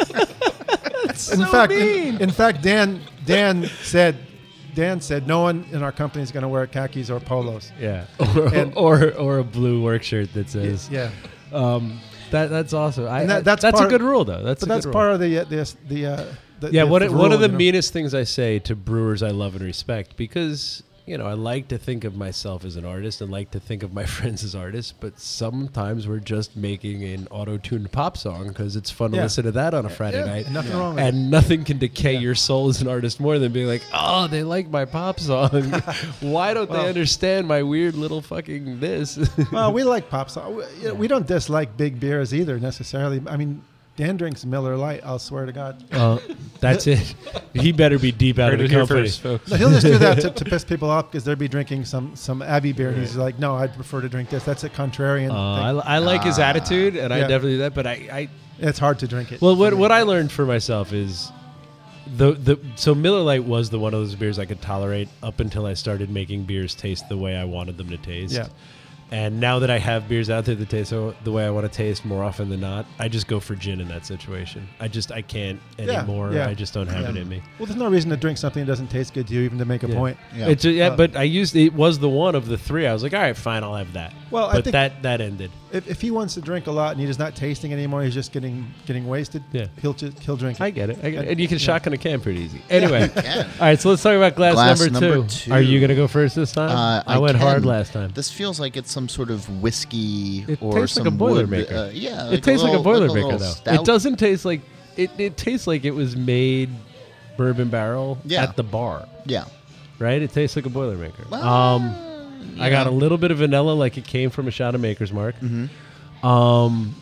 in fact, in, in fact, Dan Dan said Dan said no one in our company is going to wear khakis or polos. Yeah. Or, And- or or a blue work shirt that says. Yeah, Um, that that's awesome. I, And that- I- that's that's a part- good rule though. That's but a that's good part rule. of the uh, the the. Uh, the Yeah, the, one, the one of rule, the you know? meanest things I say to brewers I love and respect because, you know, I like to think of myself as an artist and like to think of my friends as artists, but sometimes we're just making an auto-tuned pop song because it's fun to Yeah. listen to that on a Friday Yeah, night. nothing wrong with And nothing can decay your soul as an artist more than being like, oh, they like my pop song. Why don't Well- they understand my weird little fucking this? Well, we like pop songs. We, you know, we don't dislike big beers either necessarily. I mean, Dan drinks Miller Lite. I'll swear to God. Uh, that's it. He better be deep out Heard of it the here company. first, folks. No, he'll just do that to, to piss people off because they'll be drinking some some Abbey beer. And he's like, no, I'd prefer to drink this. That's a contrarian Uh, thing. I, li- I like his attitude, and I Yeah. definitely do that. But I, I It's hard to drink it. well, what what I learned for myself is the the so Miller Lite was the one of those beers I could tolerate up until I started making beers taste the way I wanted them to taste. Yeah. And now that I have beers out there that taste so- the way I want to taste more often than not, I just go for gin in that situation. I just I can't Yeah, anymore. yeah. I just don't have Yeah. it in me. Well, there's no reason to drink something that doesn't taste good to you, even to make a Yeah. point. Yeah. It's ju- yeah, Uh, but I used it was the one of the three. I was like, all right, fine, I'll have that. Well, I but think- that that ended. If, if he wants to drink a lot and he's not tasting anymore, he's just getting getting wasted. Yeah. he'll just he'll drink it. I get it. I get it. And you can Yeah. shotgun a can pretty easy. Anyway, can. all right. So let's talk about glass, Glass number, number two. two. Are you gonna go first this time? Uh, I, went can. hard last time. This feels like it's some sort of whiskey It or tastes like some a wood, Boilermaker. Uh, yeah, it tastes like a little- Boilermaker little though. stout. It doesn't taste like it. It tastes like it was made bourbon barrel Yeah. at the bar, Yeah. right? It tastes like a Boilermaker. Well, um, I got a yeah. little bit of vanilla, like it came from a shot of Maker's Mark. Mhm. Um,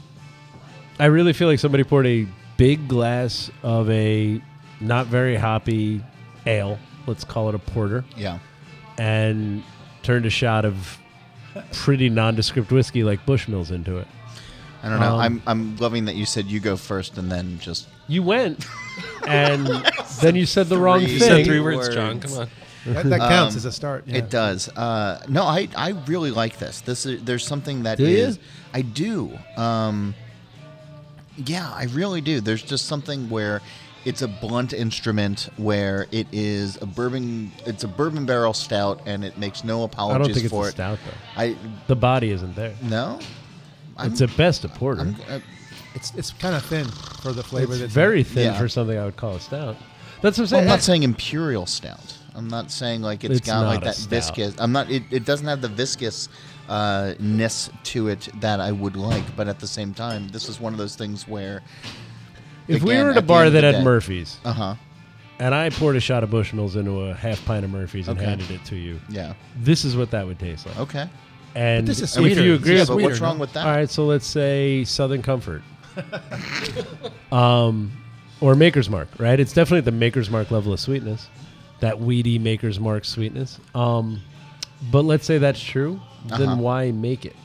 I really feel like somebody poured a big glass of a not very hoppy ale. Let's call it a porter. Yeah. And turned a shot of pretty nondescript whiskey like Bushmills into it. I don't know. Um, I'm I'm loving that you said you go first and then just You went, and then you said the wrong Three thing. You said three words, words. John. Come on. That, that counts Um, as a start. Yeah. It does. Uh, no, I, I really like this. This is, there's something that Do you? is. I do. Um, yeah, I really do. There's just something where it's a blunt instrument, where it is a bourbon. It's a bourbon barrel stout, and it makes no I apologies don't think it's for a it. stout though. I The body isn't there. no. I'm, It's at best a porter. I'm, uh, It's it's kind of thin for the flavor. It's that's very thin Yeah. for something I would call a stout. That's what I'm well, saying. I'm not saying imperial stout. I'm not saying like it's It's got like not a that stout. viscous. I'm not. It, it doesn't have the viscous uh, ness to it that I would like. But at the same time, this is one of those things where if we again, were at a at the bar end of that the had day- Murphy's, uh huh. and I poured a shot of Bushmills into a half pint of Murphy's and Okay. handed it to you, Yeah. this is what that would taste like. Okay. And this is if sweeter. you agree Yeah, with but sweeter, what's wrong no? with that? all right, so let's say Southern Comfort, um, or Maker's Mark, right? It's definitely the Maker's Mark level of sweetness, that weedy Maker's Mark sweetness. Um, but let's say that's true, Uh-huh. then why make it?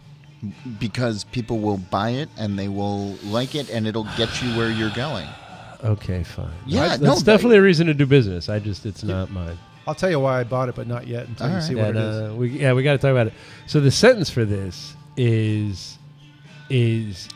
Because people will buy it and they will like it and it'll get you where you're going. Okay, fine. Yeah, I- no, that's but- definitely a reason to do business. I just it's not mine. I'll tell you why I bought it, but not yet until All you right. see Yeah, what it is. no, we, yeah, we got to talk about it. So the sentence for this is is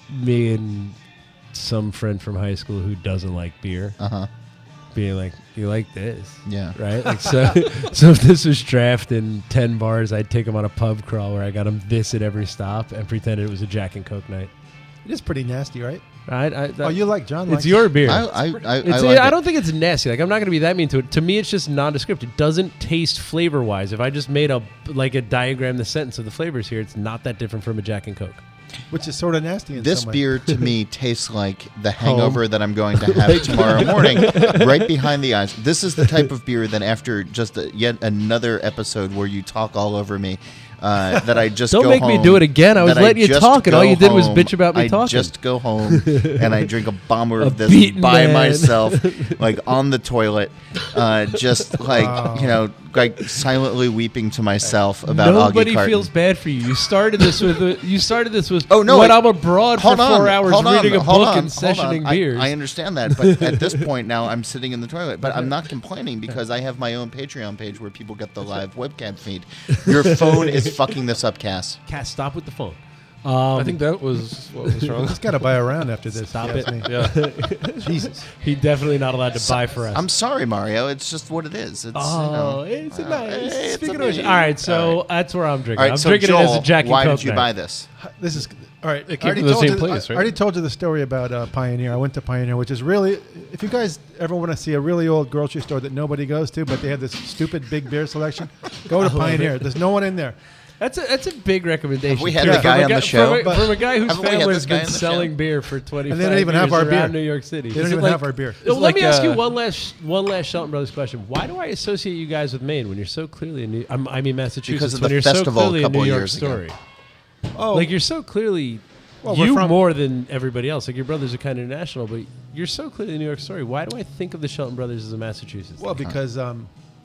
me and some friend from high school who doesn't like beer Uh huh. being like, "You like this?" Yeah. Right? Like, so, so if this was draft in ten bars, I'd take him on a pub crawl where I got him this at every stop and pretend it was a Jack and Coke night. It is pretty nasty, right? I, I, that, Oh, you like John? it's likes your beer. I I I, It's, I, I, like it. don't think it's nasty. Like I'm not going to be that mean to it. To me, it's just nondescript. It doesn't taste flavor wise. If I just made a like a diagram, the sentence of the flavors here, it's not that different from a Jack and Coke. which is sort of nasty in This some way. beer to me tastes like the hangover that I'm going to have tomorrow morning, right behind the eyes. This is the type of beer that after just a, yet another episode where you talk all over me, uh, that I just Don't go make me home- do it again. I was that letting you just talk, and all go you did was home- bitch about me I talking. just go home and I drink a bomber A of this beaten by man. myself, like on the toilet, uh, just like Wow. you know, like silently weeping to myself about Nobody Augie Carton. feels bad for you. You started this with a, you started this with Oh, no, when I- I'm abroad for Hold four on, hours hold on, reading a hold book on, and hold on. sessioning I- beers. I, understand that, but at this point now, I'm sitting in the toilet. But I'm not complaining because I have my own Patreon page where people get the live webcam feed. Your phone is fucking this up, Cass. Cass, stop with the phone. Um, I think that was what was wrong. He's got to buy a round after this. Stop if you it. ask me. Yeah. Jesus. He's definitely not allowed to buy for us. I'm sorry, Mario. It's just what it is. It's, oh, you know, it's a uh, nice. it's Speaking a of which, me. all right, so All right. that's where I'm drinking. All right, I'm so drinking Joel, it as a Jack and why Coke did you night. buy this? This is all right. It I came already from the told same you place, I right? already told you the story about uh, Pioneer. I went to Pioneer, which is really, if you guys ever want to see a really old grocery store that nobody goes to, but they have this stupid big beer selection, go to Pioneer. There's no one in there. That's a that's a big recommendation. Have we had too. the From guy a on the guy- show? from a, from a guy whose Haven't we had family this has guy been on the selling show? beer for twenty-five And they don't even years have our around beer. New York City. They don't Is it even like- have our beer. Oh, It's let me like, ask you uh, one last one last Shelton Brothers question. Why do I associate you guys with Maine when you're so clearly in New, I'm, I mean Massachusetts Because of when the you're festival so a clearly a couple New York years ago. story? Oh, Like you're so clearly Well, we're you from- more than everybody else. Like your brothers are kind of international, but you're so clearly a New York story. Why do I think of the Shelton Brothers as a Massachusetts? well, because um,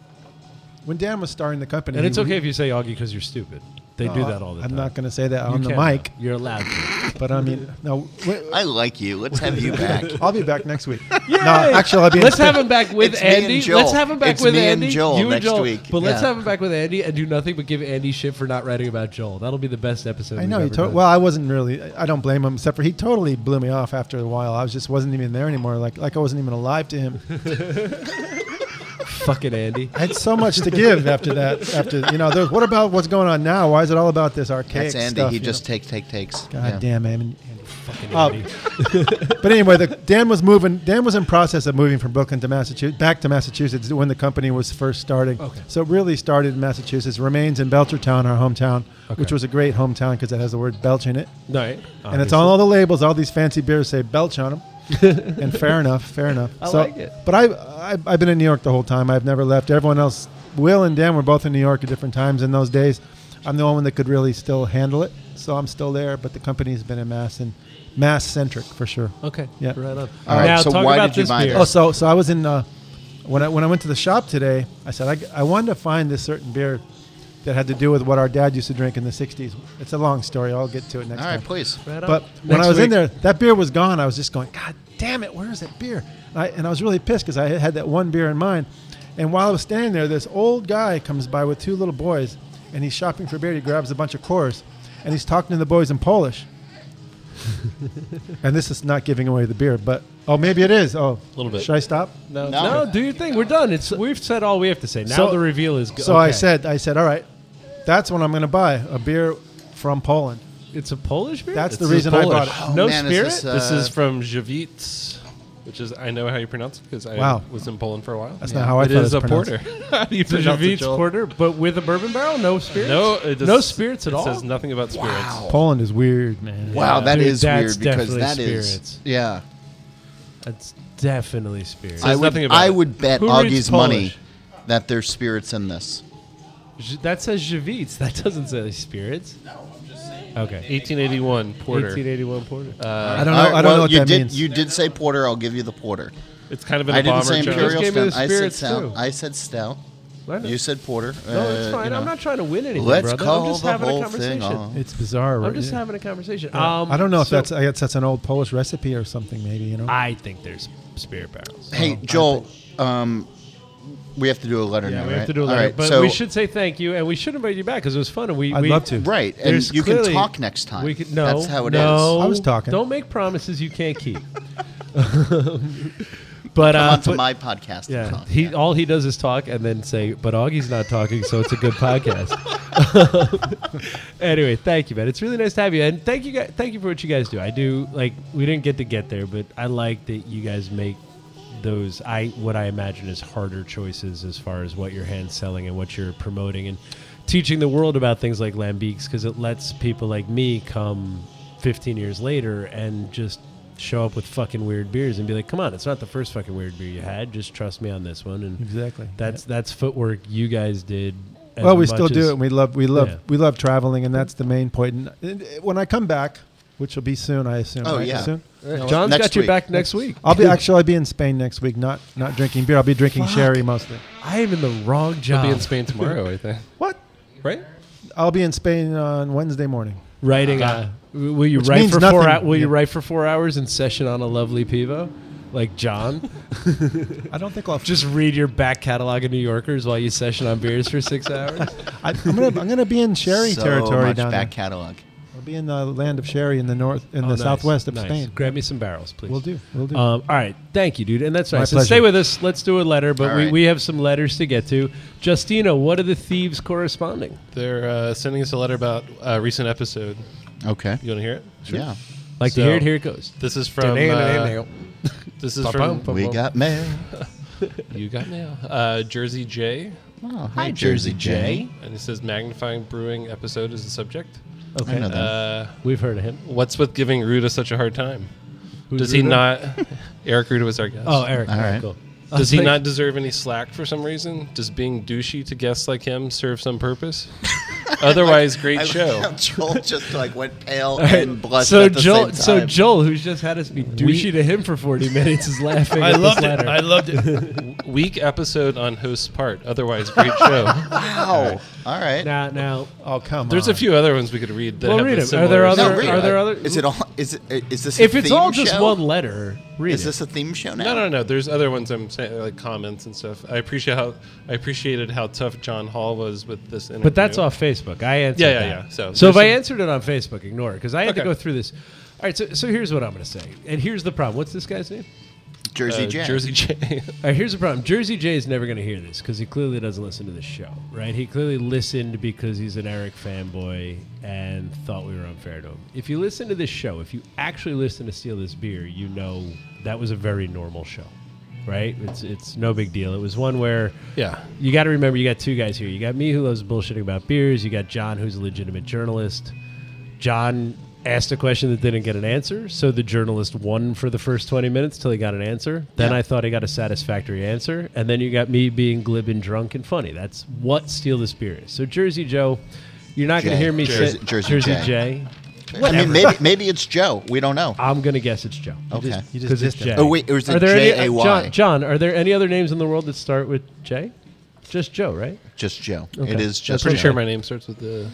when Dan was starting the company, and it's he- okay if you say Augie because you're stupid. They do No, that all the I'm time. not going to say that You on the can, mic, though. You're allowed to. but I mean, no. wait, I like you. Let's have you back. I'll be back next week. No, actually, I'll be. Let's in have him back with It's me and Andy. Joel. Let's have him back It's with me and Andy. Joel you next and Joel. week. But let's Yeah. have him back with Andy and do nothing but give Andy shit for not writing about Joel. That'll be the best episode. I we've know. He ever to- done. well, I wasn't really. I don't blame him, except for he totally blew me off after a while. I was just wasn't even there anymore. Like like I wasn't even alive to him. fucking Andy. I had so much to give after that. After you know, there, what about what's going on now? Why is it all about this archaic That's Andy. stuff? he you just know? take, take, takes. God Yeah. damn, Andy. Fucking Oh. Andy. But anyway, the, Dan was moving. Dan was in process of moving from Brooklyn to Massachusetts, back to Massachusetts when the company was first starting. Okay. So it really started in Massachusetts. Remains in Belchertown, our hometown, Okay. which was a great hometown because it has the word Belch in it, Right. and it's on all the labels. All these fancy beers say Belch on them. And fair enough, fair enough. I so, like it. But I, I, I've been in New York the whole time. I've never left. Everyone else, Will and Dan, were both in New York at different times in those days. I'm the only one that could really still handle it, so I'm still there. But the company's been in Mass and Mass centric for sure. Okay. Yeah. Right on. All right, Now so talk why about did you this buy beer. this? Oh, so so I was in uh, when I when I went to the shop today. I said I, I wanted to find this certain beer that had to do with what our dad used to drink in the sixties. It's a long story. I'll get to it next All right, time. please. Right on. But when Next I was in week- there, that beer was gone. I was just going, God damn it, where is that beer? And I, and I was really pissed because I had that one beer in mind. And while I was standing there, this old guy comes by with two little boys, and he's shopping for beer. He grabs a bunch of Coors, and he's talking to the boys in Polish. And this is not giving away the beer, but oh, maybe it is. Oh, A little bit. Should I stop? No, No. no, do your thing. We're done. It's we've said all we have to say. Now So- the reveal is. Go- So I okay. said, I said, all right, that's what I'm going to buy, a beer from Poland. it's a Polish beer. That's the This is reason I Polish. bought it. Oh, No man, is spirit? This, uh, This is from Żywiec, which is I know how you pronounce it because I Wow. was in Poland for a while. That's not how I It thought is it a was pronounced. porter. How do you It's a pronounce it, Żywiec Joel? porter, but with a bourbon barrel, no spirits. No, it does, no spirits at it all. says nothing about spirits. Wow. Poland is weird, man. Wow, that Dude, is that's weird because definitely that is spirits. yeah. That's definitely spirits. Says I would, nothing about I it. would bet Who reads Augie's money Polish? that there's spirits in this. Ż- that says Żywiec. That doesn't say spirits. No, I'm just saying. Okay. eighteen eighty-one porter. eighteen eighty-one porter. Uh, I don't know. All right, I don't well, know what you that did, means. You did say porter. I'll give you the porter. it's kind of in I a didn't bomber say jar. imperial Just give me the stout. I said spirits, stout. too. I said stout. Why not? You said porter. No, it's Uh, fine. you know. I'm not trying to win anything, Let's brother. call I'm just the having whole a conversation. thing off. It's bizarre. I'm right? just Yeah. having a conversation. Yeah. Um, I don't know if so- that's I guess that's an old Polish recipe or something. Maybe you know. I think there's spirit barrels. Hey, Joel. Um, we have to do a letter Yeah, now, we right? have to do a All letter. right, but so, we should say thank you, and we should invite you back because it was fun. And we, I'd we, love to. Right, and There's you can clearly- talk next time. We could, no, That's how it is. no, I was talking. Don't make promises you can't keep. but Come uh, on to but- my podcast. and yeah, talk. he all he does is talk and then say, "But Augie's not talking, so it's a good podcast." Anyway, thank you, man. It's really nice to have you, and thank you, guys, thank you for what you guys do. I do like we didn't get to get there, but I like that you guys make those I what I imagine is harder choices as far as what your hand's selling and what you're promoting and teaching the world about things like Lambics because it lets people like me come fifteen years later and just show up with fucking weird beers and be like, come on, it's not the first fucking weird beer you had. Just trust me on this one. And Exactly. that's that's footwork you guys did. as Well, we much still as- do it. And we love we love Yeah. we love traveling, and that's the main point. And, and when I come back, which will be soon, I assume. Oh, right? yeah. Soon? John's Next got your week. back next week. I'll be actually I'll be in Spain next week. Not not drinking beer. I'll be drinking sherry mostly. I am in the wrong I'll job. be in Spain tomorrow, I think. What? Right? I'll be in Spain on Wednesday morning. Writing. Uh, will you Which write means for four? nothing. hou- will you Yeah. write for four hours in session on a lovely pivo, like John? I don't think I'll. Just read your back catalog of New Yorkers while you session on beers for six hours. I, I'm gonna I'm gonna be in sherry so territory much down back there. catalog. I'll be in the land of sherry in the north in Oh, the nice, southwest of nice. Spain. Grab me some barrels, please. We'll do. We'll do. Um, all right, thank you, dude, and that's My right. So pleasure. stay with us. Let's do a letter, but All we, right. we have some letters to get to. Justino, what are the thieves corresponding? They're uh, sending us a letter about a recent episode. Okay. You want to hear it? Yeah. Like So- to hear it? Here it goes. This is from. Uh, this is from. We got mail. You got mail. Uh, Jersey J. Oh, Hi, Jersey J. And it says Magnifying Brewing episode is the subject. Okay, I know that. Uh, we've heard of him. what's with giving Ruda such a hard time? Who's Does he Ruda? not? Eric Ruda was our guest. Oh, Eric. All All right, right. cool. Does he Like- not deserve any slack for some reason? Does being douchey to guests like him serve some purpose? Otherwise, great I like show. how Joel just like went pale All right, and blushed So at the Joel, same so time. Joel, who's just had us be douchey to him for forty minutes, is laughing. at this letter. loved it. Weak episode on host's part. Otherwise, great show. Wow. All right. Now, now, oh come There's on. a few other ones we could read. That Well, have read a 'em. Are similar- there other- No, read are it. there other- Is it all? Is it? Is this? A if it's theme all just show? one letter, read Is it. this a theme show now? No, no, no. There's other ones I'm saying, like comments and stuff. I appreciate how I appreciated how tough John Hall was with this interview. But that's off Facebook. I answered Yeah, yeah, that. yeah. So So if there's I some- answered it on Facebook, ignore it because I had to Okay. go through this. All right, so, so here's what I'm going to say, and here's the problem. What's this guy's name? Jersey uh, J. Jersey J. All right, here's the problem. Jersey J is never going to hear this because he clearly doesn't listen to the show, right? He clearly listened because he's an Eric fanboy and thought we were unfair to him. If you listen to this show, if you actually listen to Steal This Beer, you know that was a very normal show, right? It's it's no big deal. It was one where yeah. you got to remember you got two guys here. You got me who loves bullshitting about beers. You got John who's a legitimate journalist. John asked a question that didn't get an answer, so the journalist won for the first twenty minutes till he got an answer. Then Yeah. I thought he got a satisfactory answer, and then you got me being glib and drunk and funny. That's what Steal This Beer is. So Jersey Joe, you're not going to Jay. hear me Jersey- say Jersey Jersey Jay. J. I mean, maybe maybe it's Joe. We don't know. I'm going to guess it's Joe. Okay. You just Because it's dissed him. Jay. Oh, wait, or is Are it there any- J A Y? John, John, are there any other names in the world that start with J? Just Joe, right? Just Joe. Okay. It is That's just Pretty Joe. sure my name starts with the.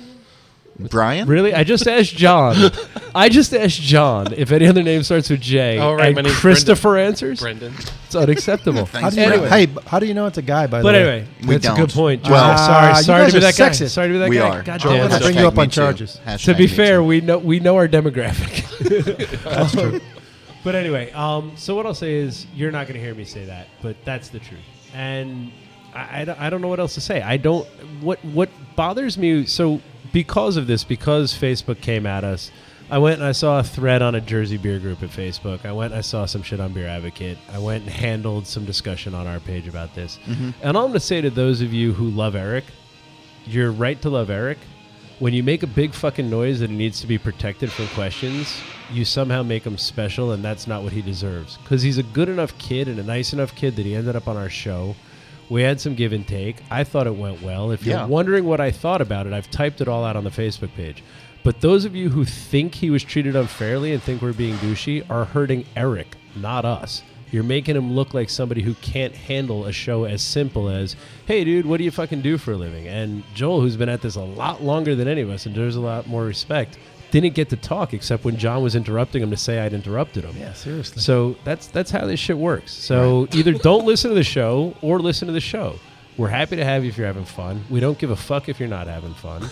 Brian? Really? I just asked John. I just asked John if any other name starts with J. Oh, right, And my name's Christopher answers. Brendan. It's unacceptable. Thanks, How do you Brendan. know, hey, b- how do you know it's a guy? By But the way, anyway, We that's a don't. good point. Well- Well, sorry, Ah, you sorry to guys be are that guy. sexist. Sorry to be that We guy. are. God I'm damn gonna it. bring you Hashtag up on me too. charges. Hashtag To be me fair, too. we know we know our demographic. That's true. But anyway, um, so what I'll say is you're not going to hear me say that, but that's the truth. And I, I, don't, I don't know what else to say. I don't. What what bothers me? So because of this, because Facebook came at us, I went and I saw a thread on a Jersey beer group at Facebook. I went and I saw some shit on Beer Advocate. I went and handled some discussion on our page about this. And all I'm going to say to those of you who love Eric, you're right to love Eric. When you make a big fucking noise that he needs to be protected from questions, you somehow make him special, and that's not what he deserves. Because he's a good enough kid and a nice enough kid that he ended up on our show. We had some give and take. I thought it went well. If you're Yeah. wondering what I thought about it, I've typed it all out on the Facebook page. But those of you who think he was treated unfairly and think we're being douchey are hurting Eric, not us. You're making him look like somebody who can't handle a show as simple as, hey, dude, what do you fucking do for a living? And Joel, who's been at this a lot longer than any of us and deserves a lot more respect, didn't get to talk except when John was interrupting him to say I'd interrupted him. Yeah, seriously. So that's that's how this shit works. So either don't listen to the show or listen to the show. We're happy to have you if you're having fun. We don't give a fuck if you're not having fun.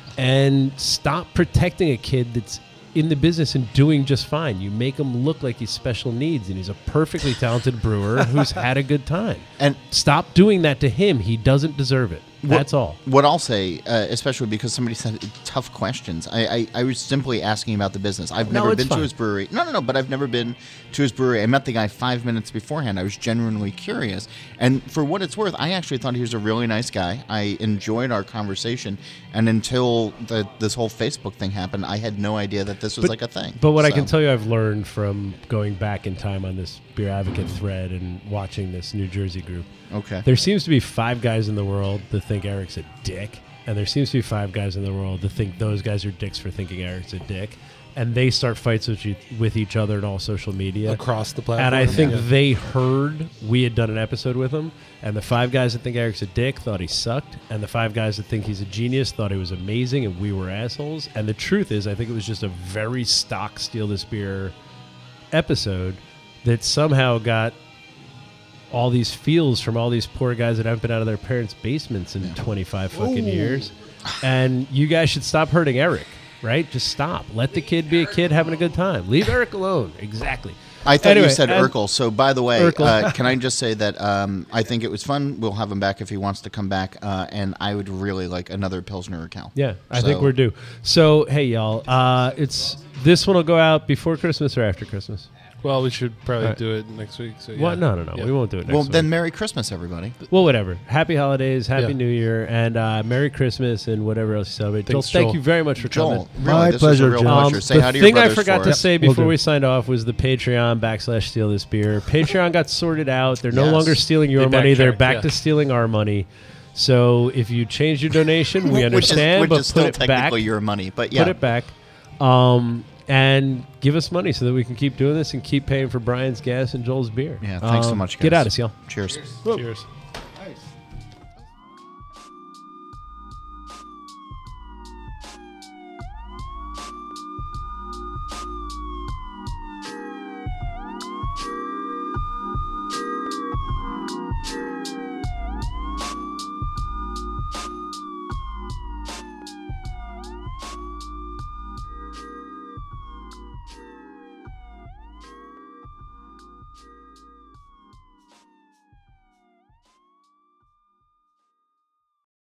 And stop protecting a kid that's in the business and doing just fine. You make him look like he's special needs and he's a perfectly talented brewer who's had a good time. And Stop doing that to him. He doesn't deserve it. That's what, all. What I'll say, uh, especially because somebody said tough questions, I, I, I was simply asking about the business. I've No, never it's been fine. to his brewery. No, no, no, but I've never been to his brewery. I met the guy five minutes beforehand. I was genuinely curious. And for what it's worth, I actually thought he was a really nice guy. I enjoyed our conversation. And until the, this whole Facebook thing happened, I had no idea that this was But- like a thing. But what I So- can tell you I've learned from going back in time on this Beer Advocate thread and watching this New Jersey group, Okay. there seems to be five guys in the world that think Eric's a dick, and there seems to be five guys in the world that think those guys are dicks for thinking Eric's a dick, and they start fights with, you, with each other and all social media. Across the platform. And I think Yeah. they heard we had done an episode with him, and the five guys that think Eric's a dick thought he sucked, and the five guys that think he's a genius thought he was amazing, and we were assholes. And the truth is, I think it was just a very stock Steal This Beer episode that somehow got all these feels from all these poor guys that haven't been out of their parents' basements in twenty-five fucking years. And you guys should stop hurting Eric, right? Just stop. Let the kid be a kid having a good time. Leave Eric alone. Exactly. I thought Anyway, you said and- Urkel. So, by the way, Urkel. uh, can I just say that um, I think it was fun. We'll have him back if he wants to come back. Uh, and I would really like another Pilsner Cal. Yeah, I So- think we're due. So, hey, y'all, uh, it's this one will go out before Christmas or after Christmas. Well, we should probably All right. do it next week. So yeah. What? No, no, no. Yeah. We won't do it next Well, week. then Merry Christmas, everybody. Well, whatever. Happy holidays, Happy Yeah. New Year, and uh, Merry Christmas, and whatever else you celebrate. Joel, Thanks, thank Joel. you very much for Joel, coming. really, My this pleasure, was a real Jim. pleasure. Um, Say the hi to your thing I brothers forgot for to us. say Will before do. we signed off was the Patreon backslash Steal This Beer. Patreon got sorted out. They're no Yes. longer stealing your They money. They're backtracked, back yeah. to stealing our money. So if you change your donation, we understand, which is, which but is still put it back. technically your money. But yeah, Put it back. Um, and give us money so that we can keep doing this and keep paying for Brian's gas and Joel's beer. Yeah, thanks so Um, much, Get guys. out of us, y'all. cheers. Cheers.